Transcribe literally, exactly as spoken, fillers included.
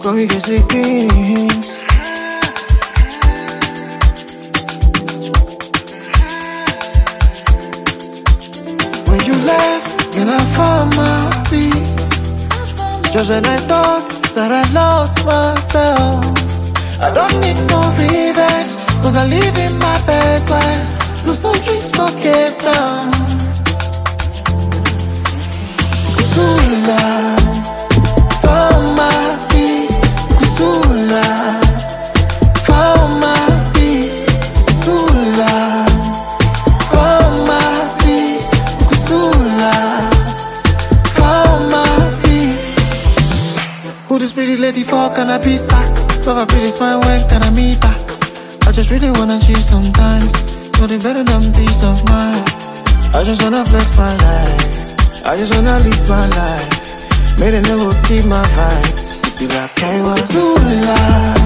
Come get the kings. When you left, then I found my peace. Just when I thought that I lost myself. I don't need no revenge, cause I live in my best life. Lose some trees for Cape Town. Kutula, found my peace. Kutula, found my peace. Kutula, found my peace. Kutula, found my peace. Who this pretty lady for? Can I be stuck? Love a pretty smile, when can I meet her? I just really wanna cheat sometimes. But it better than peace of mind. I just wanna flex my life. I just wanna live my life. Made a never keep my vibe. Sippy like I want to lie.